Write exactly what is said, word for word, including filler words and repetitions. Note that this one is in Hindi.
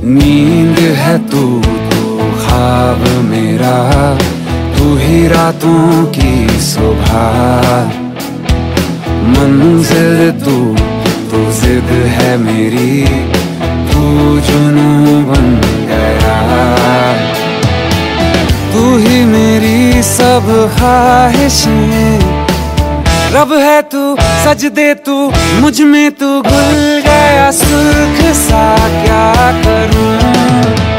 नींद है तू तो ख्वाब मेरा, तू ही रातों की सुबह। मंजिल तू तो जिद है मेरी, तू जुनूं बन गया। तू ही मेरी सब ख्वाहिशें, रब है तू सजदे तू, मुझ में तू घुल गया सुर्ख सा। क्या करूं